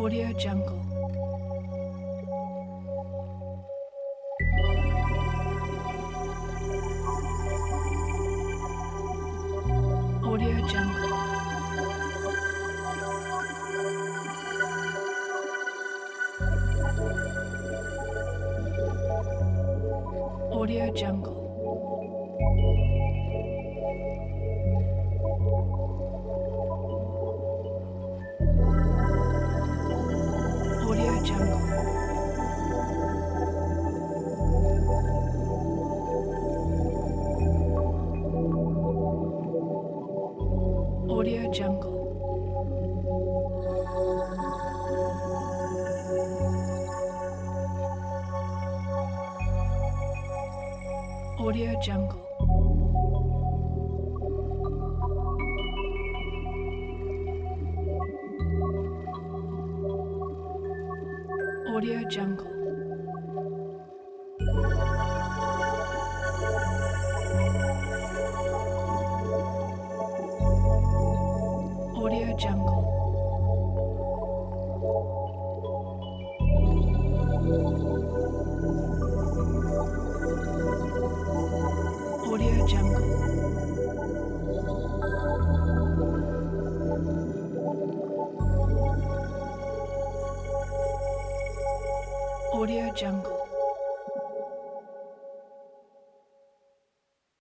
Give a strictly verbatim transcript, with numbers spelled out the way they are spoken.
Audio Jungle. Audio Jungle. Audio Jungle. Audio Jungle. Audio Jungle. Audio Jungle. Audio Jungle. Audio Jungle. Audio Jungle. Audio Jungle.